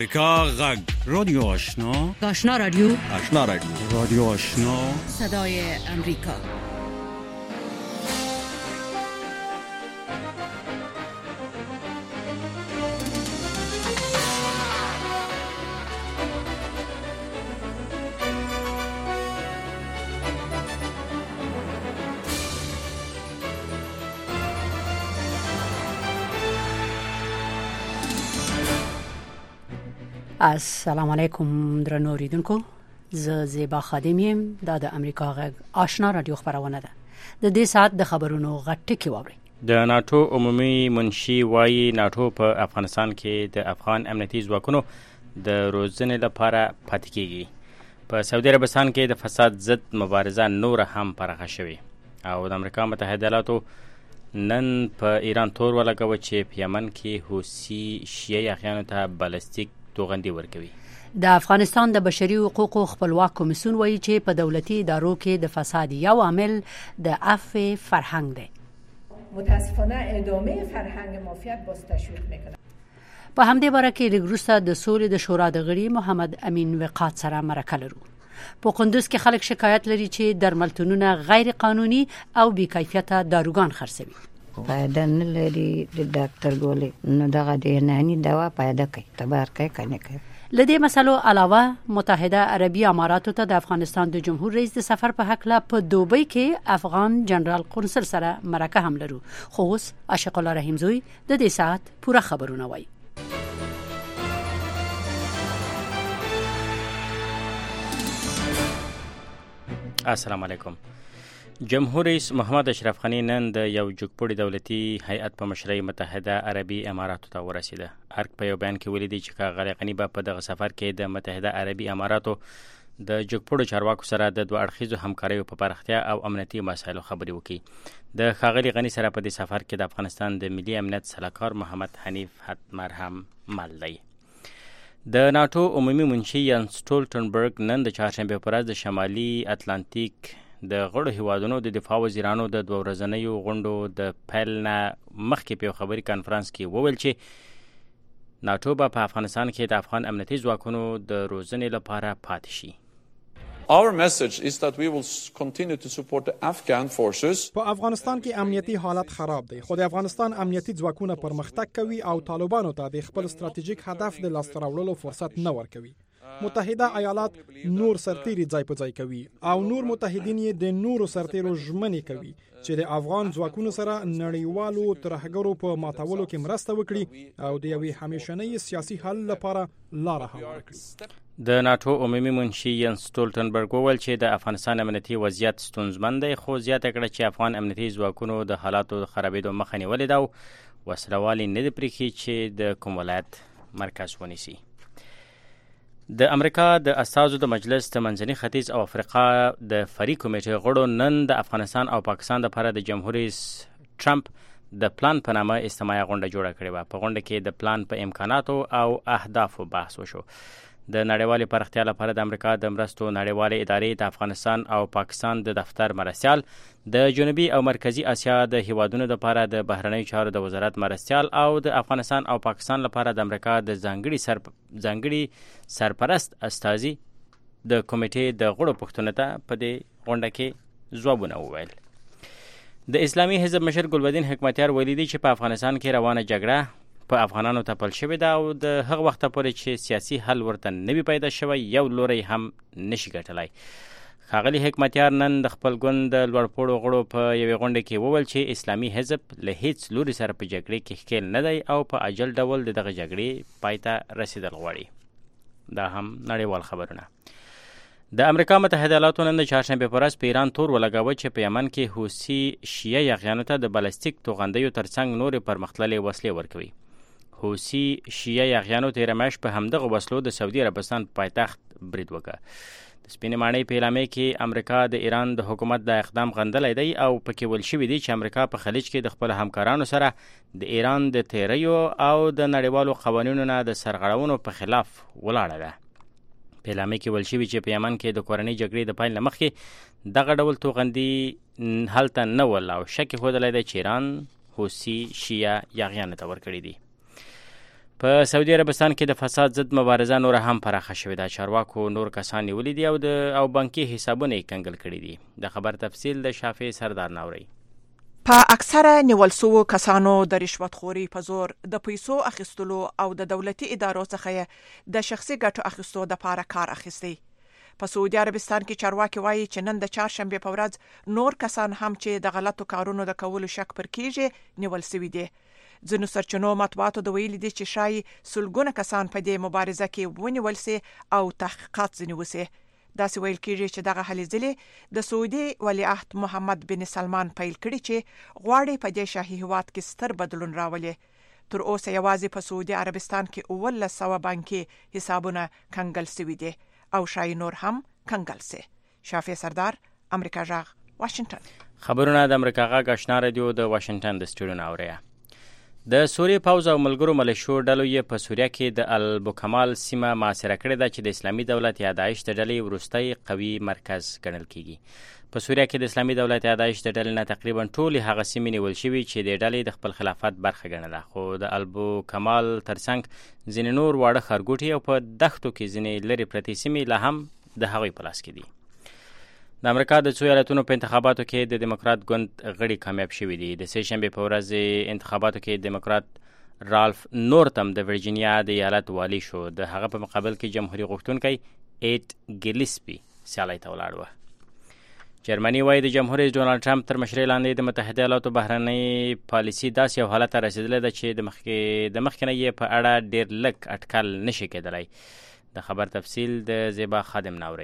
امریکا غږ رادیو آشنا رادیو رادیو آشنا صدای امریکا. السلام علیکم درنو اوریدونکو، زه زیبا خادم یم. دا د امریکا غږ آشنا رادیو خبرونه ده. د دې ساعت د خبرونو غټکی واوري. د ناتو عمومي منشي وايي ناتو په افغانستان کې د افغان امنیتي ځواکونو د روزنې لپاره پاتې کیږي. په سعودي عربستان کې د فساد ضد مبارزه نور هم پراخه شوې او د امریکا متحده ایالاتو نن په ایران تور ولګوه چې په یمن کې حوثي شیعه یاغیانو ته بالستیک توغندي ورکوي. د افغانستان د بشري حقوقو خپلواک کمیسیون وایي چې په دولتي ادارو کې د فساد یو عامل د عفو فرهنګ دی. متاسفانه ادامه فرهنگ مافیات باز تشویق میکنه. په همدې باره کې لږ د سولې د شورا د غړي محمد امین وقات سره مرکه لرو. په قندوز کې خلک شکایت لري چې درملتونونه غیر قانوني او بې کیفیته داروګان خرڅوي. فایده نه لري د ډاکټر ګولې نو دغه د یوناني دوا فایده کوي تبار کوي کنه کوي. لدې مسلو علاوه متحده عربي اماراتو ته د افغانستان د جمهور رئیس د سفر په حق لا په دوبۍ کې افغان جنرال قونسل سره مرکه هم لرو. خو اوس عاشق الله رحیم زوی د دې ساعت پوره خبرونه وایي. السلام علیکم. جمهور رئیس محمد اشرف غنی نن د یو جګپوړي دولتي هیئت په مشرۍ متحده عربي اماراتو ته ورسېده. ارګ په یو بیان کې ولیدي چې ښاغلی غني به په دغه سفر کې د متحده عربي اماراتو د جګپوړو چارواکو سره د دوه اړخیزو همکاریو په پراختیا او امنیتي مسایلو خبرې وکړي. د ښاغلي غني سره په دې سفر کې د افغانستان د ملي امنیت سلاکار محمد حنیف حتمر هم مل دی. د ناتو عمومي منشي یانس سټولټنبرګ نن د چهارشنبې په ورځ د شمالي اتلانتیک د غړو هیوادونو د دفاع وزیرانو د دوه ورځنیو غونډو د پیل نه مخکې په یو خبري کانفرنس کې وویل چې ناتو به په افغانستان کې د افغان امنیتي ځواکونو د روزنې لپاره پاتې شي. Our message is that we will continue to support the Afghan forces. په افغانستان کې امنیتي حالت خراب دی، خو د افغانستان امنیتي ځواکونه پرمختګ کوي او طالبانو ته د خپل ستراتیژیک هدف د لاسته راوړلو فرصت نه ورکوي. متحده ایالات نور سرتیري ځای په ځای کوي او نور متحدین یې د نورو سرتیرو ژمنې کوي چې د افغان ځواکونو سره نړیوالو ترهګرو په ماتولو کې مرسته وکړي او د یوې همیشنۍ سیاسي حل لپاره لاره هواره کړي. د ناتو عمومي منشي یانس سټولټنبرګ وویل چې د افغانستان امنیتي وضعیت ستونزمن دی، خو زیاته کړه چې افغان امنیتي ځواکونو د حالاتو د خرابېدو مخه نیولې ده او وسلوالي نه دي پرېښي چې د کوم ولایت مرکز ونیسي. د امریکا د استازو د مجلس د منځني ختیځ او افریقا د فري کمیټې غړو نن د افغانستان او پاکستان لپاره د جمهور رئیس ټرمپ د پلان په نامه اجتماعي غونډه جوړه کړې وه. په غونډه کې د پلان په امکاناتو او اهدافو بحث وشو. د نړیوالې پراختیا لپاره د امریکا د مرستو نړیوالې ادارې د افغانستان او پاکستان د دفتر مرستیال، د جنوبي او مرکزی اسیا د هیوادونو لپاره د بهرنیو چارو د وزارت مرستیال او د افغانستان او پاکستان لپاره د امریکا د ځانګړي سرپرست استازي د کمیټې د غړو پوښتنو ته په دې غونډه کې ځوابونه وویل. د اسلامي حزب مشر ګلبدین حکمتیار ویلي دی چې په افغانستان کې روانه جګړه په افغانانو ته پل شوې ده او د هغه وخته پورې چې سیاسي حل ورته نه وي پیدا شوی یو لوری هم نشي ګټلی. ښاغلي حکمتیار نن د خپل ګوند د لوړپوړو غړو په یوې غونډه کې وویل چې اسلامي حزب له هیڅ لوري سره په جګړې کې ښکیل نه دی او په عاجل ډول د دغه جګړې پای ته رسېدل غواړي. دا هم نړیوال خبرونه. د امریکا متحده ایالاتو نن د چهارشنبې په ورځ په ایران تور ولګاوه چې په یمن کې حوثي شیعه یاغیانو ته د بالستیک توغندیو ترڅنګ نورې پرمختللې وسلې ورکوي. حوثي شیعه یاغیانو تېره میاشت په همدغه وسلو د سعودي عربستان په پایتخت برید وکړ. د سپینې ماڼۍ په اعلامیه کې امریکا د ایران د حکومت د اقدام غندلی دی او پکې ویل شوي دي چې امریکا په خلیج کې د خپلو همکارانو سره د ایران د تیریو او د نړیوالو قوانینو نه د سرغړونو په خلاف ولاړه ده. په اعلامیه کې ویل شوي چې په یمن کې د کورنۍ جګړې د پیل نه مخکې دغه ډول توغندي هلته نه ول او شک یې ښودلی دی چې ایران حوثي شیعه یاغیانو ته ورکړي دي. په سعودي عربستان کې د فساد ضد مبارزه نور هم پراخه شوې ده. چارواکو نور کسان نیولي دي او بانکي حسابونه یې کنګل کړي دي. د خبر تفصیل د شافعي سردار ناوري. په اکثره نیول شوو کسانو د رشوت خوري په زور د پیسو اخیستلو او د دولتي ادارو څخه د شخصي ګټو اخیستو د لپاره کار اخیستی. په سعودي عربستان کې چارواکي وایي چې نن د چهارشنبه په ورځ نور کسان هم چې د غلطو کارونو د کولو شک پر کیږي نیول شوي دي. ځینو سرچینو مطبوعاتو د ویلي دي چې شایي سلګونه کسان په دې مبارزه کې ونیول سي او تحقیقات ځنې وسي. داسې ویل کېږي چې دغه هلې ځلې د سعودي ولیعهد محمد بن سلمان پیل کړي چې غواړي په دې شاهي هیواد کې ستر بدلون راولي. تر اوسه یوازې په سعودي عربستان کې 1900 بانکي حسابونه کنګل شوي دي او شایي نور هم کنګل سي. شافعي سردار، امریکا جغ، واشنگټن. خبرونه د امریکا غږ آشنا رادیو د واشنگټن د سټوډیو اوریا. د سوریې پوځ او ملګرو ملیشو ډلو یې په سوریه کې د البوکمال سیمه محاصره کړې ده چې د اسلامي دولت یا داعش د ډلې وروستی قوي مرکز ګڼل کیږي. په سوریه کې د اسلامي دولت یا داعش د ډلې نه تقریبا ټولې هغه سیمې نیول شوي چې د ډلې د خپل خلافت برخه ګڼله، خو د البوکمال ترڅنګ ځینې نور واړه ښارګوټي او په دښتو کې ځینې لرې پرتې سیمې لا هم د هغوی په لاس کې دي. د امریکا د څو ایالتونو په انتخاباتو کې د دیموکرات ګوند غړي کامیاب شوي دي. د سه شنبې په ورځ انتخاباتو کې دیموکرات رالف نورتم د ورجینیا د ایالت والی شو. د هغه په مقابل کې جمهوریت غوښتونکی ایټ ګیلسپي سیالۍ ته ولاړ و. جرمني وایي د جمهور رئیس ډونالډ ټرمپ تر مشرۍ لاندې د متحده ایالاتو بهرنۍ پالیسي داسې یو حالت ته رسېدلې ده چې د مخکې نه یې په اړه ډېر لږ اټکل نشي کېدلی. د خبر تفصیل د زیبا خادم ناوري.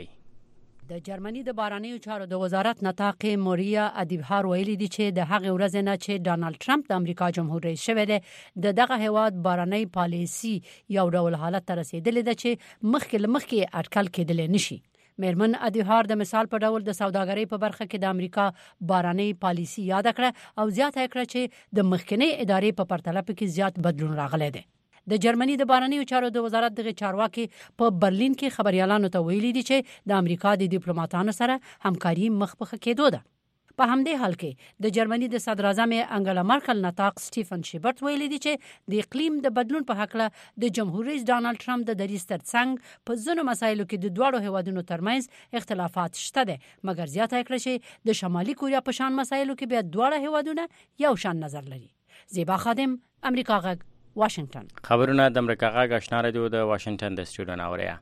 د جرمني د بهرنیو چارو د وزارت نطاق موریا ادیبهار ویلي دي چې د هغې ورځې نه چې ډانلډ ټرمپ د امریکا جمهور رئیس شوی دی د دغه هیواد بهرنۍ پالیسي یو ډول حالت ته رسېدلې ده چې مخکې اټکل کېدلی نشي. میرمن ادیبهار د مثال په ډول د سوداګرۍ په برخه کې د امریکا بهرنۍ پالیسي یاد کړه او زیاته کړه چې د مخکنی ادارې په پرتله کې زیات بدلون راغلی دی. د جرمني د بهرنیو چارو د وزارت دغه چارواکي په برلین کې خبريالانو ته ویلي دي چې د امریکا د ډیپلوماټانو سره همکاري مخ په کېدو ده. په همدې حال کې د جرمني د صدر اعظم انګلا مرکل نطاق سټیفن شیبرت ویلي دي چې د اقلیم د بدلون په حق له د جمهور رئیس ډانلډ ټرمپ د دریځ ترڅنګ په ځینو مسایلو کې د دوړو هیوادونو ترمنځ اختلافات شته دي، مګر زیاته کړه چې د شمالي کوریا په شان مسایلو کې بیا دوړو هیوادونه یو شان نظر لري. زیبا خادم، امریکا غږ، واشنگټن. خبرونه د امریکا غږ آشنا رادیو د واشنگټن د سټوډیو اوریا.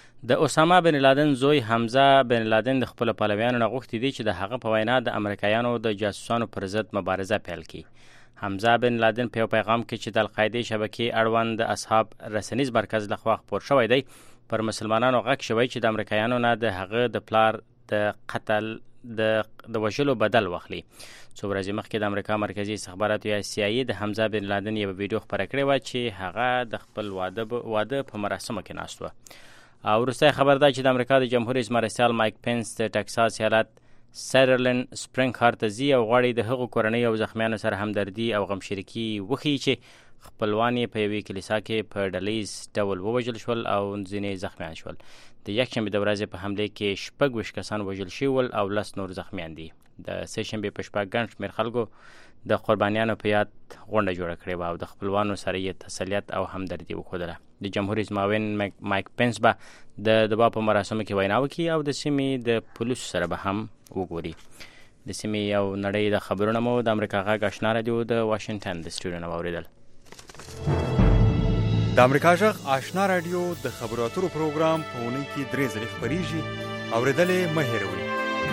د اسامه بن لادن زوی حمزه بن لادن د خپل پلویانو نه غوښتي دي چې د هغه په وینا د امریکایانو د جاسوسانو پر ضد مبارزه پیل کړي. حمزه بن لادن په پیغام کې چې د القاعده شبکې اړوند اصحاب رسنیز مرکز لخوا خپور شوی دی پر مسلمانانو غږ شوی چې د امریکایانو نه د هغه د پلار د قتل د وژلو بدل واخلي. څو ورځې مخکې د امریکا مرکزی استخباراتو یا سی آی ای د حمزه بن لادن یو ویډیو خپره کړې و چې هغه د خپل واده په مراسمو کې ناست و. او وروسته خبر ده چې د امریکا د جمهور رئیس مرستیال مایک پنس د ټکساس ایالت سیدرلین سپرینګ ښار ته ځي او غواړي د هغو کورنۍ او زخمیانو سره همدردي او غمشریکي وښیي چې خپلوان یې په یوې کلیسا کې په ډلیز ډول ووژل شول او ځینې زخمیان شول. د یکشنبې د ورځې په حملې کې 26 کسان وژل شوي او 10 نور زخمیان دي. د سه شنبې په شپه ګڼ شمېر خلکو د قربانیانو په یاد غونډه جوړه کړې وه او د خپلوانو سره یې تسلیت او همدردي وښودله. د جمهور رئیس معاون مایک پنس به د دبا په مراسمو کې وینا وکړي او د سیمې د پولیسو سره به هم وګوري. د سیمې یو نړۍ د خبرونه مو د امریکا غږ آشنا رادیو د واشنگټن د سټوډیو نه واوریدل. د امریکا غږ آشنا رادیو د خبرو اترو پروګرام په اونۍ کې 3 ځلې خپریږي. اوریدل یې مه هېروئ.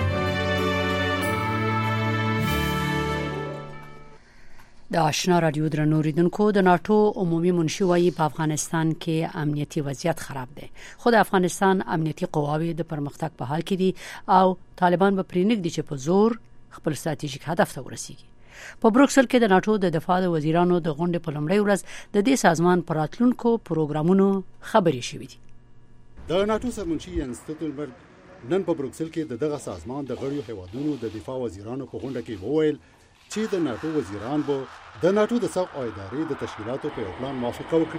د آشنا رادیو درنو اوریدونکو، د ناتو عمومي منشي وايي په افغانستان کې امنیتي وضعیت خراب دی، خو د افغانستان امنیتي قواوې د پرمختګ په حال کې دي او طالبان به پرېنږدي چې په زور خپل ستراتیژیک هدف ته ورسیږي. په بروکسل کې د ناتو د دفاع د وزیرانو د غونډې په لومړۍ ورځ د دې سازمان پر راتلونکو پروګرامونو خبرې شوې دي. د ناتو سرمنشي یانس سټولټنبرګ نن په بروکسل کې دغه سازمان د غړیو هیوادونو د دفاع وزیرانو په غونډه کې وویل چې د ناتو وزیران به د ناتو د ساق او ادارې د تشکیلاتو په پلان موافقه وکړي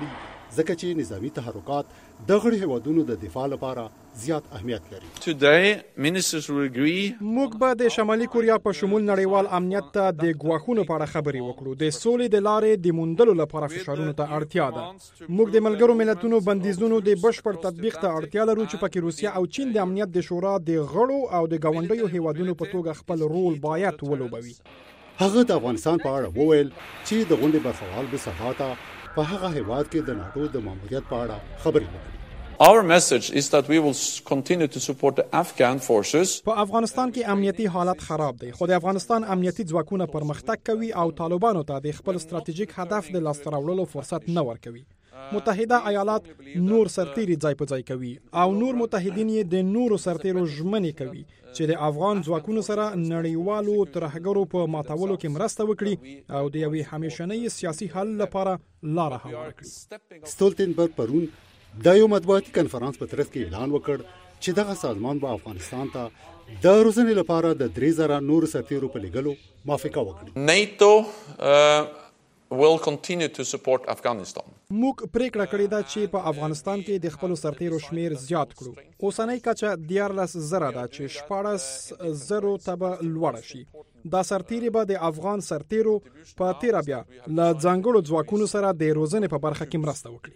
ځکه چې نظامی تحرکات د غړي هیوادونو د دفاع لپاره زیات اهمیت لري. Today, ministers will agree. موږ به د شمالي کوریا په شمول نړیوال امنیت ته د ګواښونو په اړه خبرې وکړو. د سولې د لارې د موندلو لپاره فشارونو ته اړتیا ده. موږ د ملګرو ملتونو بندیزونو د بشپړ تطبیق ته اړتیا لرو چې پکې روسیه او چین د امنیت د شورا د غړو او د ګاونډیو هیوادونو په توګه خپل رول باید ولوبوي. هغه د افغانستان په اړه وویل چې د غونډې برخوال به سبا ته په هغه هیواد کې د ناتو د ماموریت په اړه خبرې وکړي. Our message is that we will continue to support the Afghan forces. په افغانستان کې امنیتي حالت خراب دی، خو د افغانستان امنیتي ځواکونه پرمختګ کوي او طالبانو ته د خپل ستراتیژیک هدف د لاسته راوړلو فرصت نه ورکوي. متحده ایالات نور سرتیري ځای په ځای کوي او نور متحدین یې د نورو سرتیرو ژمنې کوي چې د افغان ځواکونو سره نړیوالو ترهګرو په ماتولو کې مرسته وکړي او د یوې همیشنۍ سیاسي حل لپاره لاره هواره کړي. ستولتنبرګ پرون د یو مطبوعاتي کنفرانس په ترڅ کې اعلان وکړ چې دغه سازمان به افغانستان ته د روزنې لپاره د 3000 نور سرتیرو په لګلو موافقه وکړي. NATO will continue to support Afghanistan. موږ پریکړه کړې ده چې په افغانستان کې د خپل سرتیرو شمیر زیات کړو. اوسنۍ کچه 14,000 ده چې 14,000 ته به لوړ شي. دا سرتیري به د افغان سرتیرو په تیر بیا له ځانګړو ځواکونو سره د روزنې په برخه کې مرسته وکړي.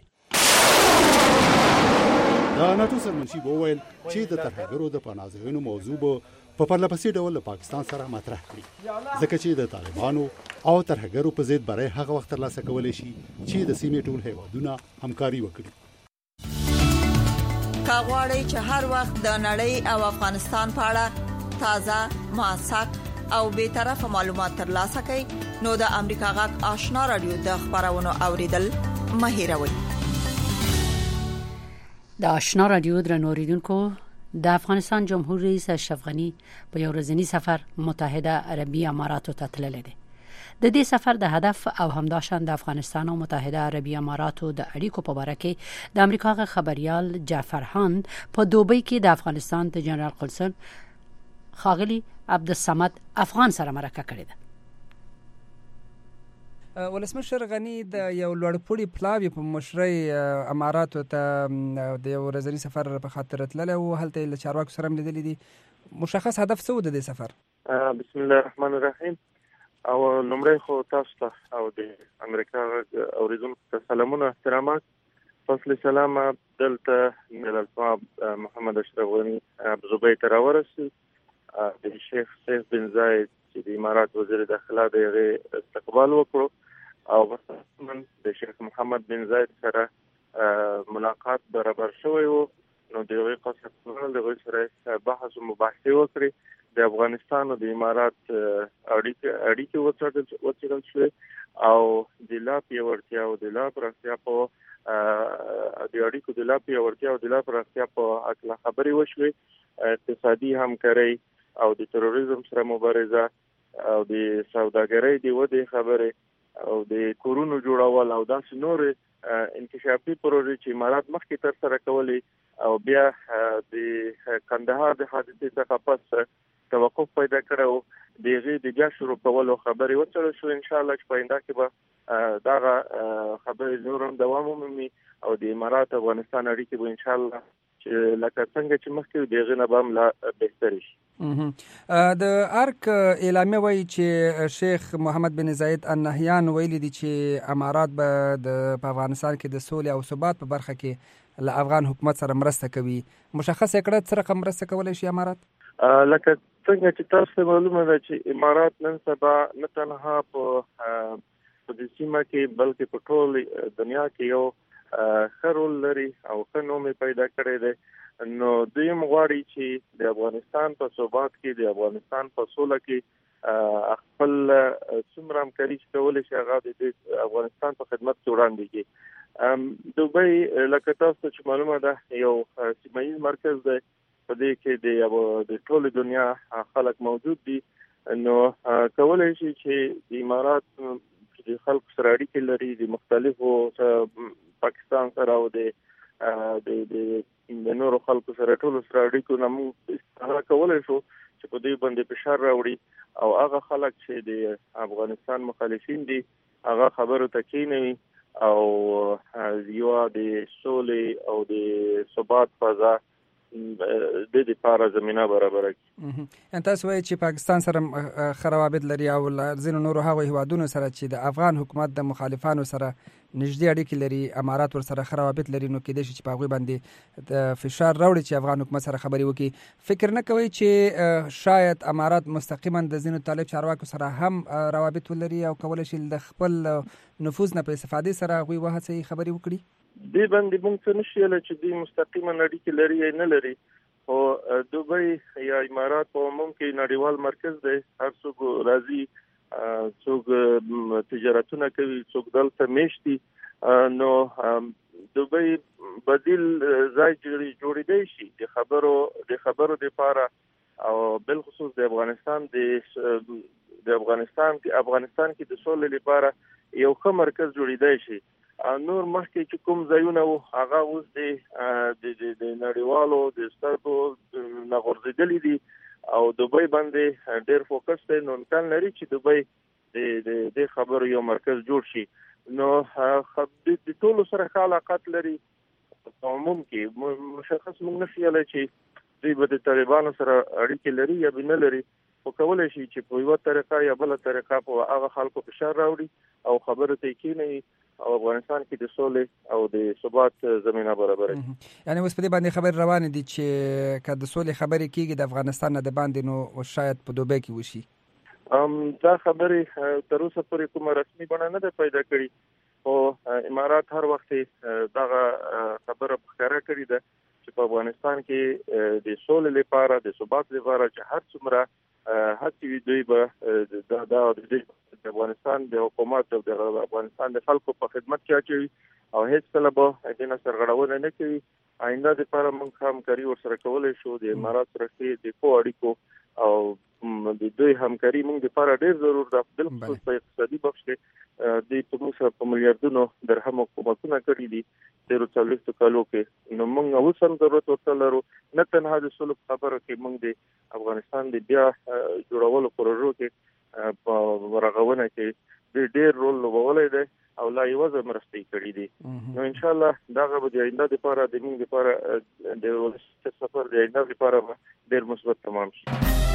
دا ناتو سرمنشي وویل چې د ترهګرو د پناهځایونو موضوع به په پرلپسې ډول له پاکستان سره مطرح کړي ځکه چې د طالبانو او ترهګرو په ضد برای هغه وخت ترلاسه کولی شي چې د سیمې ټول هیوادونه همکاري وکړي. کاغوري چې هر وخت د نړۍ او افغانستان په اړه تازه موثق او به طرفه معلومات ترلاسه کړئ نو د امریکا غږ آشنا رادیو د خبرونو اوریدل مه هیروئ. د آشنا رادیو درنوریدونکو د افغانستان جمهور رئیس اشرف غنی په یو ورځنی سفر متحده عربی اماراتو ته تللی دی. د دې سفر د هدف او همداشان د افغانستان او متحده عربی اماراتو د اړیکو په اړه کې د امریکا غ خبريال جعفر هاند په دوبۍ کې د افغانستان د جنرال قونسل خاغلی عبدالصمد افغان سره مرکه کړې ده. ولسمشر غنی د یو لوړپوړي پلاوی په مشرۍ اماراتو ته د یو ورځنی سفر په خاطر تللی او هلته له چارواکو سره لیدلې دي. مشخص هدف څه و د دې سفر؟ بسم الله الرحمن الرحیم. او لومړی خو تاسو ته او د امریکا اوریدونکو ته سلامونه احترامات. فصل سلام دلته جنرال محمد اشرف غنی ابوظبي ته راورسېد. د شیخ سیف بن زاید چې د امارات وزیر داخله د هغه استقبال وکړو او مثلا د شیخ محمد بن زاید سره ملاقات برابر شوی و. نو د هغه قصد د سره بحث او مباحثه وکړي. د افغانستان او د امارات اړیکې وڅېړل شوې او د لا پیاوړتیا او د لا پراختیا په د اړیکو د لا پیاوړتیا او د لا پراختیا په اړه خبرې وشوې. اقتصادي همکاري او د تروریزم سره مبارزه او د سوداګرۍ د ودې خبرې او د کورونو جوړول او داسې نور انکشافي پروژې چې امارات مخکې تر سره کولې او بیا د کندهار د حادثې څخه پس توقف پیدا کړو د هغې د بیا شروع کولو خبرې وڅېړل شو. انشاءالله چې په آینده کې به دغه خبرې نور هم دوام ومومي او د امارات افغانستان اړیکې به انشاءالله چې لکه څنګه چې مخکې د هغې نه به هم لا بهترې شي. د ارک اعلامیه وایي چې شیخ محمد بن زاید النهیان ویلي دي چې امارات به په افغانستان کې د سولې او ثبات په برخه کې له افغان حکومت سره مرسته کوي. مشخص کړه څه رقم مرسته کولی شي امارات؟ لکه څنګه چې تاسو معلومه ده چې امارات نن سبا نه تنها په دې سیمه کې بلکې په ټول دنیا کې یو ښه رول لري او ښه نوم پیدا کړی دی. نو دوی مغواړي چې د افغانستان په ثبات کې د افغانستان په سوله کې خپل څومره همکاري کولی شي هغه د افغانستان په خدمت کې وړاندې کړي. دوبۍ لکه تاسو چې معلومه ده یو سیمایي مرکز دی. په دې کې د ټول دنیا خلک موجود دي. نو کولی شي چې د امارات د خلکو سره اړیکې لري د مختلفو پاکستان سره او د نورو خلکو سره ټولو سره اړیکو نه موږ استفاده کولی شو چې په دې باندې فشار راوړي او هغه خلک چې د افغانستان مخالفین دي هغه خبرو ته کېنوي او یو د سولې او د ثبات فضا د دې لپاره زمينه برابر کړي. تاسو وایي چې پاکستان سره خرابت لري او ځینو نورو هغو هیوادونو سره چې د افغان حکومت د مخالفانو سره نږدې اړیکې لري، امارات ور سره خرابت لري، نو کېدای شي چې په هغوی باندې د فشار راوړي چې افغان حکومت سره خبرې وکړي. فکر نه کوئ چې شاید امارات مستقیما د ځینو طالب چارواکو سره هم روابط ولري او کولی شي د خپل نفوذ نه په استفادې سره هغوی وهڅوي خبرې وکړي؟ دې باندې موږ څه نشو ویلی چې دوی مستقیما اړیکې لري یا نه لري، خو دوبۍ یا امارات په عموم کې نړیوال مرکز دی، هر څوک راځي، څوک تجارتونه کوي، څوک دلته میشتي، نو دوبۍ بدیل ځای جوړېدای شي د خبرو لپاره، او بالخصوص د افغانستان کې د سولې لپاره یو ښه مرکز جوړېدای شي. نور مخکې چې کوم ځایونه وو هغه اوس د نړیوالو د سترګو نه غورځېدلي دي او دوبۍ باندې ډېر فوکس دی، نو امکان لري چې دوبۍ د خبرو یو مرکز جوړ شي. نو د ټولو سره ښه علاقات لري. په عموم کې مشخص موږ نشو ویلی چې دوی به د طالبانو سره اړیکې لري یا به نه لري، خو کولی شي چې په یوه طریقه یا بله طریقه په هغه خلکو فشار راوړي او خبرو ته یې کېنوي او افغانستان کې د سولې او د ثبات زمینه برابره کړي. یعنې اوس په دې باندې خبرې روانې دي چې که د سولې خبرې کېږي د افغانستان نه د باندې، نو شاید په دوبۍ کې وشي. دا خبرې تر اوسه پورې کومه رسمي بڼه نه ده پیدا کړې، خو امارات هر وخت دغه خبره ښکاره کړې ده چې په افغانستان کې د سولې لپاره د ثبات لپاره چې هر څومره هڅې وي دوی به د افغانستان د حکومت او د افغانستان د خلکو په خدمت کې اچوي او هیڅ کله به دې نه سرغړونه نه کوي. آینده لپاره موږ همکاري ورسره کولی شو. د امارات سره د ښو اړیکو او د دوی همکاري موږ لپاره ډېر ضرور ده، بالخصوص په اقتصادي بخش کې. دوی په موږ سره په میلیارډونو درهم حکومتونه کړي دي تېرو 40 کالو کې، نو موږ اوس هم ضرورت ورته لرو، نه تنها د سولې په خبرو کې، موږ د افغانستان د بیا جوړولو پروژو کې په رغونه کې ډېر رول لوبولی دی او لا یوازې مرستې کړي دي. نو انشاءالله دغه به د آینده لپاره د موږ لپاره د ولسي سفر د آینده لپاره ډېر مثبت تمام شي.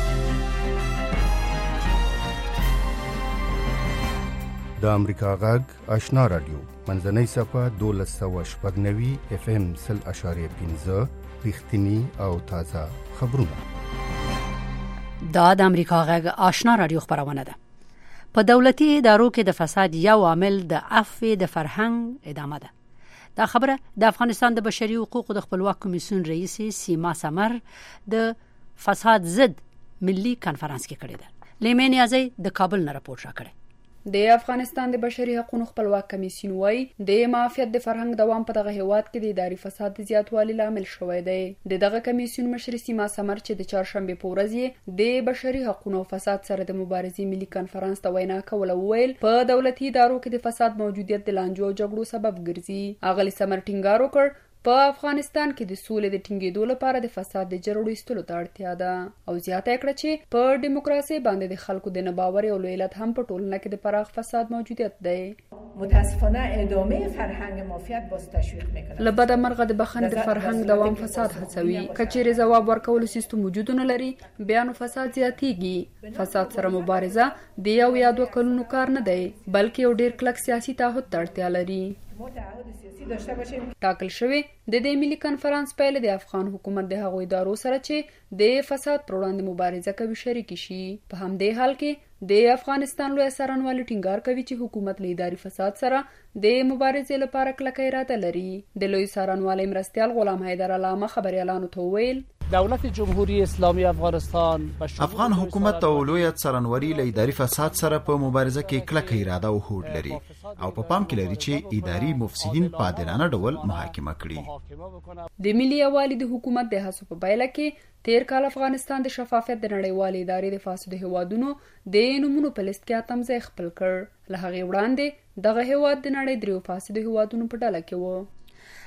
د امریکا غږ آشنا رادیو منځنۍ صفحه 1290 FM 0.5 رښتینی او تازه خبرونه. دا د امریکا غږ آشنا رادیو خبرونه ده. په دولتي ادارو کې د فساد یو عامل د عفو د فرهنګ ادامه ده. دا خبره د افغانستان د بشري حقوقو د خپلواک کمیسیون رئیس سیما سمر د فساد ضد ملي کانفرنس کې کړې ده. لیمن یازی د کابل نه راپور راکړی. د افغانستان د بشري حقوقو خپلواک کمیسیون وايي د معافیت د فرهنګ دوام په دغه هیواد کې د اداري فساد د زیاتوالي لامل شوی دی. دغه کمیسیون مشر سیما سمر چې د چهارشنبه په ورځ د بشري حقوقو فساد سره د مبارزې ملي کانفرنس ته وینا کوله، ویل په دولتي ادارو کې د فساد موجودیت د لانجو او جګړو سبب ګرځي. اغلی سمر ټینګار وکړ په افغانستان کې د سولې د ټینګېدو لپاره د فساد د جرړو ایستلو ته اړتیا ده، او زیاته کړه چې په دیموکراسي باندې د خلکو د نباور او لویلت هم په ټولنه کې د پراخ فساد موجودیت دی. متاسفانه ادامه فرهنگ مافیات باز تشویق میکنه. لبد مرغه د بخښنې د فرهنګ دوام فساد هڅوي. کچېرې جواب ورکول سیستم وجود نه لري، بیا نو فساد زیاتېږي. فساد سره مبارزه د یو یا دوه کلونو کار نه دی، بلکې یو ډېر کلک سیاسي تعهد ته اړتیا لري. ټاکل شوی د دې ملي کانفرنس پیل د افغان حکومت د هغوی ادارو سره چې د فساد پر وړاندې مبارزه کوي شریک شي. په همدې حال کې د افغانستان لوی څارنوالي ټینګار کوي چې حکومت له اداري فساد سره د مبارزې لپاره کلکه اراده لري. د لوی څارنوالي مرستیال غلام حیدر علامه خبريالانو ته ویل دولت جمهوری اسلامی افغانستان افغان حکومت او لوی څارنوالي له اداري فساد سره په مبارزه کې کلکه اراده او هوډ لري او په پام کې لري چې اداري مفسدين په عادلانه ډول محاکمه کړي. د ملي یوالي د حکومت د هڅو په پایله کې تیر کال افغانستان د شفافیت د نړیوالې ادارې د فاسدو هیوادونو د نمونو په لیست کې اتم ځای خپل کړ. له هغې وړاندې دغه هیواد د نړۍ دریو فاسدو هیوادونو په ډله کې و.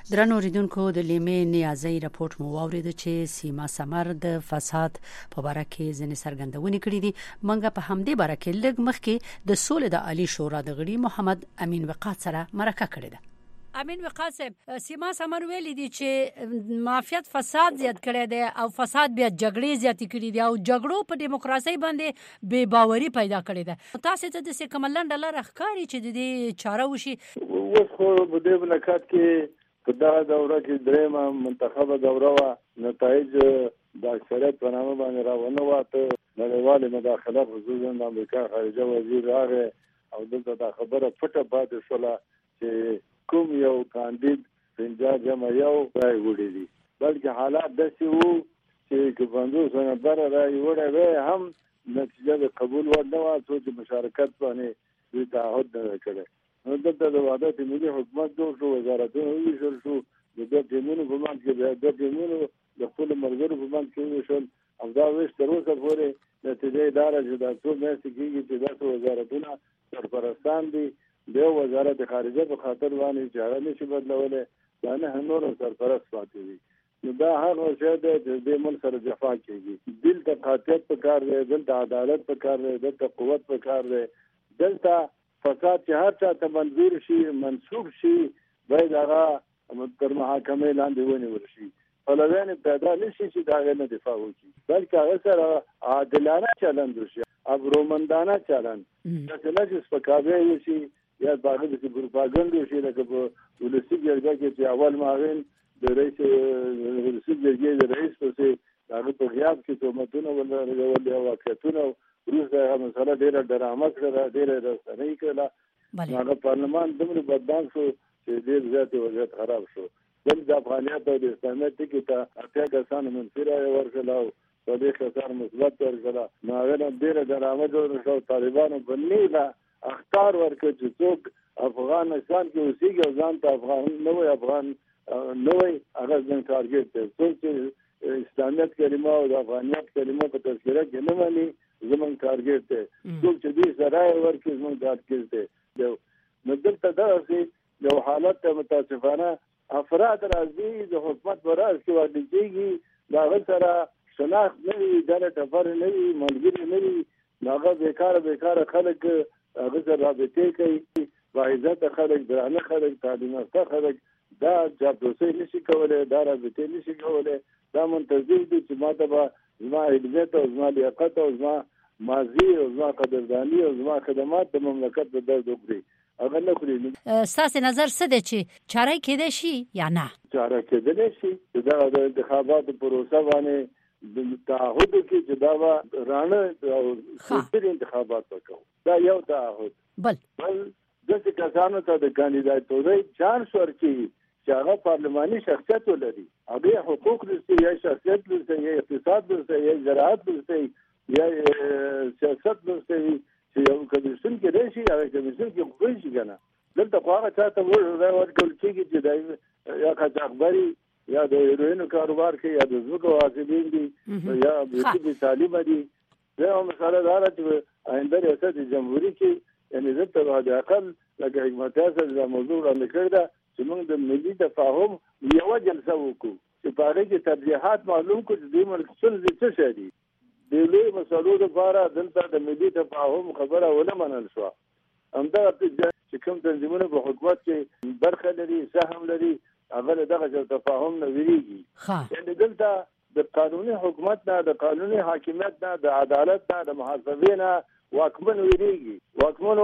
درنو اوریدونکو د لیمې نیازي راپورټ مو واورید چې سیما سمر د فساد په اړه کې ځنې څرګندونې کړې دي. منګه په همدې اړه کې لږ مخکې د سولې د عالی شورا د غړي محمد امین وقاص سره مرکه کړې ده. امین وقاص سیما سمر ویلي دي چې مافیات فساد زیات کړی دی او فساد بیا جګړې زیات کړې دي او جګړو په دیموکراسي باندې بې باوري پیدا کړې ده. تاسو ته د کملند لاره ښکاری چې د دې چاره وشي. اوس خو په دې ملکات کې په دا دوره کې درېمه منتخبه دوره وه، نتایج د اکثریت په نامه باندې راونه واته. نړیوالې مداخله خصوصا د امریکا خارجه وزیر راغی او دلته دا خبره پټه پاتې شوله چې کوم یو کاندید پنځه جمع یو رای وړي دي، بلکې حالات داسې وو چې که 50 نفره رای وړی وی هم نتیجه د قبول وړ نه وه، څو چې مشارکت باندې دوی تعهد نه کړی. نو دلته د وحدت ملي حکومت جوړ شو، وزارتونه وویشل شو، د دوه ټیمونو په منځ کې د دوه ټیمونو د خپلو ملګرو په منځ کې وویشل او دا ویش تر اوسه پورې نتیجه یې دا ده چې دا څو میاشتې کېږي چې داسې وزارتونه سرپرستان دي د یو وزارت خارجه په خاطر باندې چې هغه نشي بدلولی، دا نه نور سرپرست پاتې دي. نو دا هغه شی دی چې د ملک سره جفا کېږي. دلته قاطعیت پکار دی، دلته عدالت پکار دی، دلته قوت پکار دی، دلته فساد چې هر چا ته منظور شي منسوب شي باید هغه تر محاکمې لاندې ونیول شي. پلویان پیدا نشي چې د هغې نه دفاع وکړي، بلکې هغه سره عادلانه چلند وشي، ابرومندانه چلند، داسې نه چې سپکاوی وشي یا په هغه پسې پروپاګنډ وشي. لکه په ولسي جرګه کې چې اول ماغین د رئیس ولسي جرګې د رئیس پسې د هغه په غیاب کې تهمتونه ولګول یا واقعیتونه وروسته هغه مسله ډېره ډرامه کړله، ډېره رسنۍ کړله. هغه پارلمان دومره بدنام شو چې ډېر زیات وضعیت خراب شو. بل د افغانیت او د اسلامیت ټکي ته 80 کسانو منفي رایه ورکړله او 40 کسانو مثبت ورکړله. نو هغه نه ډېره ډرامه جوړه شوه. طالبانو په نیغه اخطار ورکړ چې څوک افغانستان کې اوسېږي او ځان ته افغان نه وایي، افغان نه وایي، هغه زموږ ټارګېټ دی. څوک چې اسلامیت کلمه او د افغانیت کلمه په تذکره کې نه مني زموږ ټارګېټ دی. څوک چې دوی سره رایه ورکړي زموږ ټارګېټ دی. نو دلته دغسې یو حالت ته متاسفانه افراد راځي د حکومت په راز کې واقع کېږي، د هغه سره شناخت نه وي، ډله ټپر نه وي، ملګري نه وي، هغه بیکاره خلک هغه سره رابطې کوي، باعزته خلک، درانه خلک، تعلیم یافته خلک دا چاپلوسۍ نشي کولی، دا رابطې نشي کولی. دا منتظر دي چې ما ته به زما علمیت او زما لیاقت او زما ماضي او زما قدرداني او زما خدمات د مملکت په درد وکړي. هغه نه کړي. ستاسو نظر څه دی چې چاره کېدای شي یا نه؟ چاره کېدلی شي چې دا د انتخاباتو پروسه باندې د تعهد کې چې دا به رانه او سپیر انتخابات وکړو، دا یو تعهد. بل داسې کسانو ته د کاندیداتورۍ چانس ورکړي چې هغه پارلماني شخصیت ولري، هغه حقوق لري، یا شخصیت لري، یا اقتصاد لري، یا زراعت لري، یا سیاست لري، چې یو کمیسیون کې راشي، هغه کمیسیون کې خو شي کنه. دلته خو هغه چاته ورکول کېږي چې دا یا قاچاقبري یا د هیروینو کاروبار کوي یا د ځمکو حاصلین دي یا بې تعلیمه دي. دا یوه مسله دا ده چې آینده ریاست جمهوري کې یعنې دلته به د اقل لکه حکمت صاحب دا موضوع وړاندې کړې ده چې موږ د ملي تفاهم یوه جلسه وکړو چې په هغې کې ترجیحات معلوم کړو چې دې ملک ستونزې څه شی دي. د لویو مسلو لپاره دلته د ملي تفاهم خبره ونه منل شوه. همدغه چې کوم تنظیمونه په حکومت کې برخه لري، سهم لري، هغه له دغه تفاهم نه ویریږي. یعنې دلته د قانوني حکومت نه، د قانوني حاکمیت نه، د عدالت نه، د محاسبې نه واکمن ویریږي. واکمنو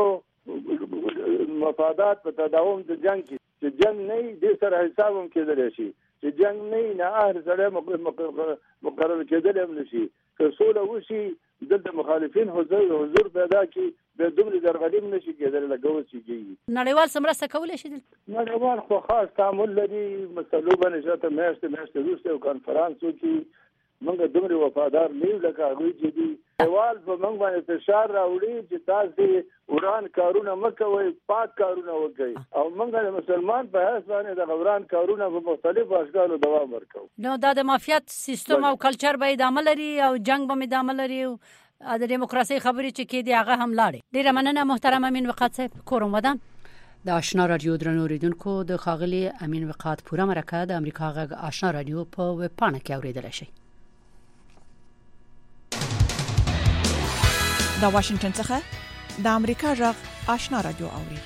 مفادات په تداوم د جنگ کې چې جنگ نه وي دې سره حساب هم کېدلی شي، چې جنگ نه وي نه هر سړی مقرر کېدلی هم نه شي. که سوله وشي دلته مخالفین حضور پیدا کړي بیا دومره درغلي هم نه شي کېدلی لکه اوس چې کېږي. نړیوال څه مرسته کولی شي؟ نړیوال خو خاص تعامل لري، مسلو باندې شاته میاشتې وروسته یو کنفرانس وکړي. موږ دومره وفادار نه یو لکه هغوی چې دي. نړیوال په موږ باندې فشار راوړي چې تاسې وران کارونه مه کوئ، پاک کارونه وکړئ، او موږ د مسلمان په حیث باندې د وران کارونه په مختلفو اشکالو دوام ورکوو. نو دا د مافیات سیستم او کلچر به ادامه لري او جنگ به ادامه لري او د دیموکراسي خبرې چې کېدي هغه هم لاړې. ډېره مننه محترم امین وقاص صاحب. کورم ودان د آشنا رادیو درنو اوریدونکو د ښاغلي امین وقات پوره مرکه د امریکا غږ آشنا رادیو په ویب پاڼه کې اوریدل شي. د واشنگټن څخه د امریکا غږ آشنا رادیو اوري.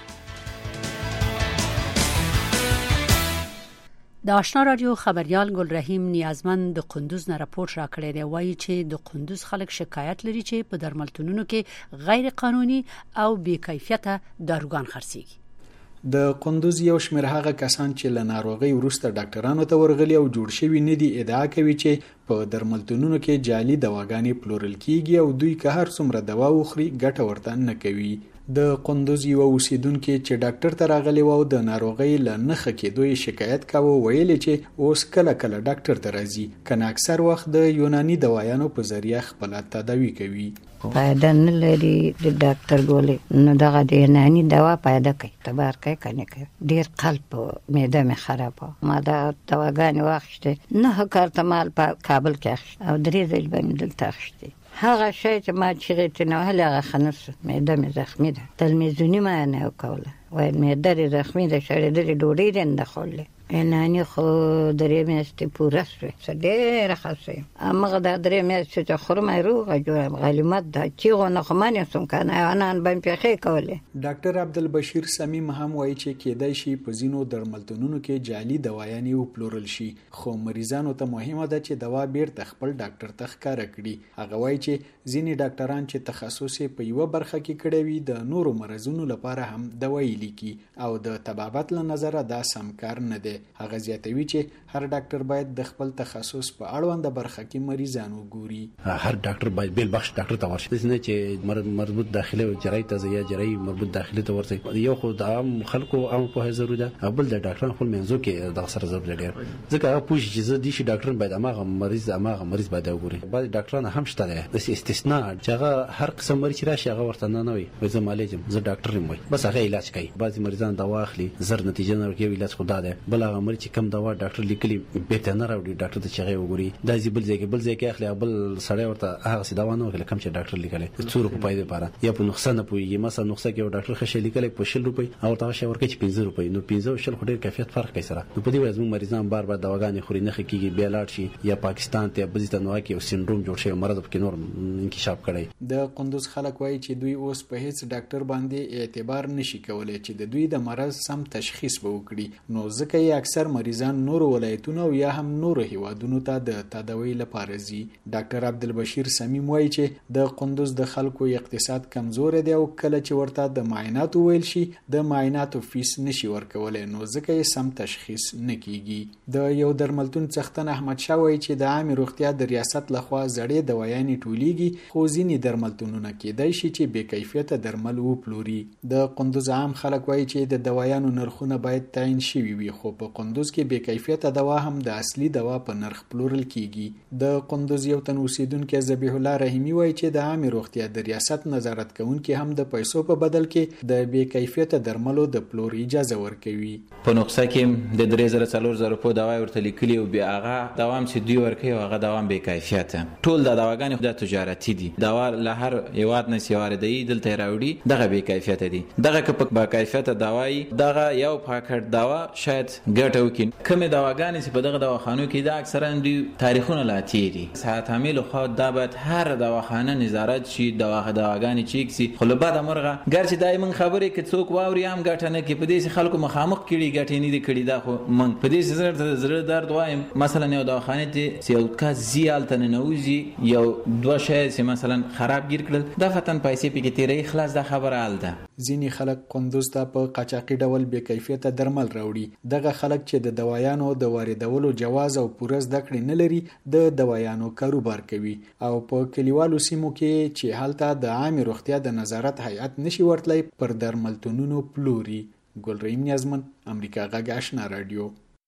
د آشنا رادیو خبريال ګل رحیم نیازمند د قندوز نه راپورټ راکړی دی، وایي چې د قندوز خلک شکایت لري چې په درملتونونو کې غیر قانوني او بې کیفیته داروګان خرڅيږي. د قندوز یو شمېر هغه کسان چې له ناروغۍ وروسته ډاکټرانو ته ورغلي او جوړ شوي نه دي ادعا کوي چې په درملتونونو کې جعلي دواګانې پلورل کیږي او دوی که هر څومره دوا وخوري ګټه ورته نه کوي. د قندوز یو اوسیدونکو چې ډاکټر ته راغلی و او د ناروغۍ له نښه کېدو شکایت کاوه، ویل چې اوس کله کله ډاکټر ته راځي کنه اکثر وخت د یوناني دوايانو په ذریعہ خپل تداوی کوي. فایده نه لري د ډاکټر ګولې نو دغه د یوناني دوا فایده کوي تبار کوي کنه کوي ډیر قلب معده مې خرابه ما دا دواګانې واخیسته نه کارته مال په کابل کې او درې ځل باندې دلته اخیسته هغه شی چې ما چیرې نه هغه خنص معده مې زخمی ده تلمیزونی ما نه وکوله وای معده زخمی ده شړې د ډوډۍ نه خوړلې نه خو درې میاشتې پوره شوې ډېره خاصه امغه د درې میاشتې چې خورمه روغه جوړه غلیمت ده چې غو خو مانه سم کنه انا باندې پیخې کوله. ډاکټر عبدالبشیر سمیم هم وایي چې کېدای شي په ځینو درملتونونو کې جعلي دوايانې وپلورل شي، خو مریضانو ته مهمه ده چې دوا بیرته خپل ډاکټر ته ښکاره کړي. هغه وایي چې ځینې ډاکټران چې تخصص په یو برخه کې کړی وي د نورو مرزونو لپاره هم دوايي لیکي او د طبابت له نظره دا سمکار نه دی. هغه زیاتوي چې هر ډاکټر باید د خپل تخصص په اړوند برخه کې مریضان وګوري. هر ډاکټر باید بیل بخش ډاکټر ته ورشي، نه چې مربوط داخله او جراحي ته یا جراحي مربوط داخله ته ورسي. یو خو د عام خلکو عام په ضروري ده، بل د ډاکټرانو خپل منځو کې د سره ضرورت لري. ځکه هغه پوښي چې دي شي ډاکټر باید هغه مریض باید وګوري. بعض ډاکټران هم شته ده د استثناء چې هغه هر قسم مریض راشي هغه ورته نه وي زه مالجم زه ډاکټر یم وي بس هغه علاج کوي. بعض مریضان دوا اخلي زر نتیجه نه ورکوي علاج خدا ده، بل هغه مریض چې کم دوا ډاکټر لیکلي به ته نه راوړي ډاکټر ته چغې وګوري دا بل ځای کې اخلي بل سړی ورته هغه سي دوا نه ورکړي کم چې ډاکټر لیکلي 100 روپۍ پیدا لپاره یا په نقصان نه پوي مثلا نقصه کې ډاکټر خشه لیکلي په 100 روپۍ او ته شي ورکړي 15 روپۍ نو 15 شل خو ډیر کیفیت فرق کوي سره. نو په دې وجه موږ مریضان بار دواګانې خوري نه کیږي بیا لاړ شي یا پاکستان ته بزیتنوا کې او سندروم جوړ شي مرض په نور انکشاف کړي. د قندوز خلک وایي چې دوی اوس په هیڅ ډاکټر باندې اعتبار نشي کولای چې د دوی د مرض سم تشخیص وکړي، نو ځکه یې اکثر مریضان نور ولایتونو یا هم نور هیوادونو ته د تداوی لپاره ځي. ډاکټر عبدالبشیر سمیم وایي چې د قندوز د خلکو اقتصاد کمزور دی او کله چې ورته د معایناتو ویل شي د معایناتو فیس نشي ورکولای، نو ځکه یې سم تشخیص نه کیږي. د یو درملتون څښتن احمد شاه وایي چې د عامه روغتیا د ریاست لخوا زړې دوايانې ټولیږي، خو ځینې درملتونونه کېدای شي چې بې کیفیته درمل وپلوري. د قندوز عام خلک وایي چې د دوايانو نرخونه باید تعیین شوي وي، خو په قندوز کې بې کیفیته دوا هم د اصلي دوا په نرخ پلورل کیږي. د قندوز یو تن اوسیدونکو ذبیح الله رحیمی وایي چې د عامه روغتیا د ریاست نظارت کوونکي هم د پیسو په بدل کې د بې کیفیته درملو د پلور اجازه ورکوي. په نقصه کې د 3400 په دوا ورته لیکلي او بیا هغه دوام چې دوی ورکوي هغه دوام بې کیفیته. ټول د دواګانې د تجارتي دي، دوا له هر یواد نه سیواردي دلته راوړي دغه بې کیفیته دي. دغه که په با کیفیته دوايي دغه یو پاکټ دوا شاید ګټه وکړي. کومه دواګانې چې په دغه دواخانو کې د اکثرا دوی تاریخونه لاتي دي صحت عامل خو دا باید هر دواخانه نظارت شي دواګانې چیک سي. خو له بعد مرغه ګرځي دایمن خبرې کې څوک واوري هم ګټه نه کې په دې خلکو مخامخ کړي ګټه نه دي کړي. دا خو من په دې زړه درد وایم مثلا یو دواخانه ته یو کا زیال تن نوځي یو دوه شی چې مثلا خراب گیر کړل دا فتن پیسې پکې تیرې خلاص دا خبره حل ده. ځینې خلک قندوز ته په قاچاقي ډول بې کیفیته درمل راوړي. دغه خلک چې د دوايانو د واردولو جواز او پوره زده کړې نه لري د دوايانو کاروبار کوي او په کلیوالو سیمو کې چې هلته د عامه روغتیا د نظارت هیئت نشي ورتلای پر درملتونونو پلوري. ګل رحیم نیازمن امریکا غږ آشنا رادیو.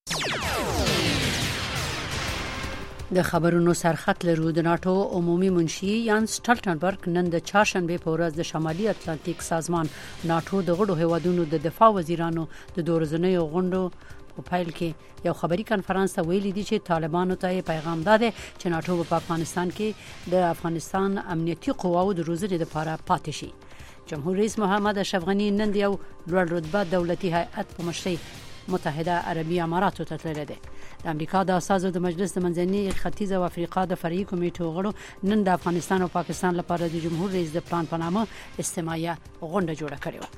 د خبرونو سرخط لرو. د ناتو عمومي منشي یان سټالټنبرګ نن د چهارشنبه په ورځ د شمالي اتلانتیک سازمان ناتو د غړو هیوادونو د دفاع وزیرانو د دورزنۍ غونډو په پیل کې یو خبري کانفرنس ته ویلي دي چې طالبانو ته پیغام داده چې ناتو په افغانستان کې د افغانستان امنیتي قواو د روزنې لپاره پاتې شي. جمهور رئیس محمد اشرف غنی نن د یو لوړ رتبه دولتي هیئت په مشرۍ متحده عربي اماراتو ته تللی دی. د امریکا د اساسو د مجلس د منځني ختیځ او افریقا د فرعي کمیټو غړو نن د افغانستان او پاکستان لپاره د جمهور رئیس د پلان په نامه استماعیه غونډه جوړه کړې وه.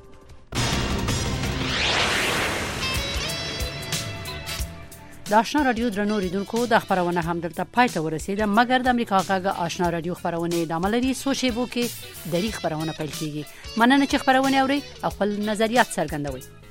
د آشنا رادیو درنو ریدونکو د خبرونه هم دلته پای ته ورسیده، مګر د امریکا غږ آشنا رادیو خبرونه ادامه لري. څو شیبو کې د خبرونه پیل کیږي. مننه چې خبرونه اوري او خپل نظریات څرګندوي.